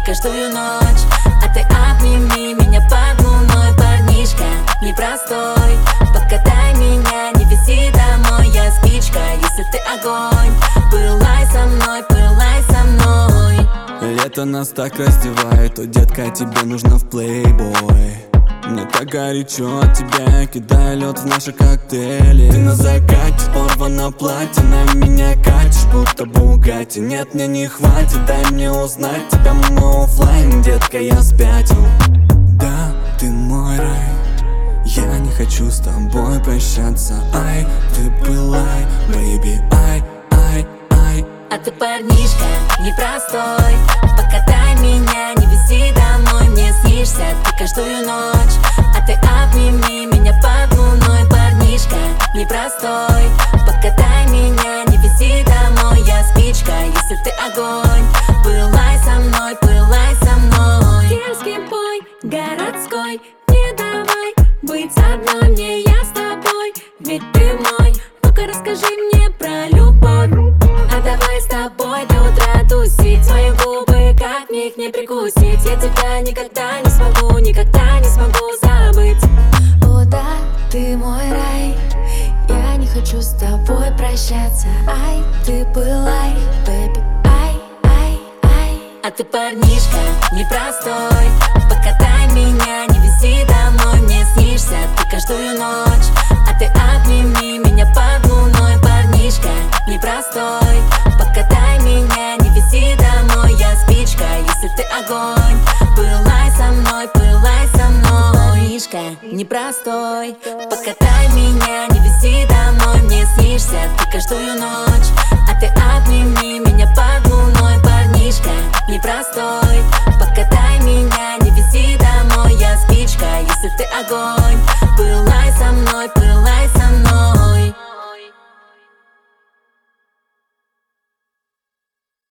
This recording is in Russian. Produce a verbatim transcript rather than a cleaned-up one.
каждую ночь. А ты обними меня под луной, парнишка непростой. Подкатай меня, не вези домой, я спичка, если ты огонь. Пылай со мной, пылай со мной. Лето нас так раздевает, о, детка, тебе нужно в плейбой. Мне так горячо от тебя, кидаю лед в наши коктейли. Ты на закате, порвано платье, на меня катишь, будто Бугатти. Нет, мне не хватит, дай мне узнать тебя, мой оффлайн, детка, я спятил. Да, ты мой рай, я не хочу с тобой прощаться. Ай, ты пылай, baby, ай, ай, ай. А ты парнишка непростой. Покатай меня, не вези домой, мне снишься ты каждую ночь. А ты обними меня под луной, парнишка непростой. Покатай меня, не вези домой, я спичка, если ты огонь. Пылай со мной, пылай со мной. Дерзкий бой, городской, не давай быть одной мне, я с тобой, ведь ты мой. Ну-ка расскажи мне про любовь. А давай с тобой до утра тусить, твои губы, как мне их не прикусить. Я тебя никогда не смогу, никогда не смогу забыть. О да, ты мой рай, я не хочу с тобой прощаться. Ай, ты пылай, baby, ай, ай, ай. А ты парнишка непростой. Покатай меня, не вези домой, мне снишься ты каждую ночь. А ты обними меня под луной, парнишка непростой. Покатай меня, не вези домой, я спичка, если ты огонь. Пылай со мной, пылай со мной. Парнишка непростой. Покатай меня, не вези домой, мне снишься ты каждую ночь. А ты обними меня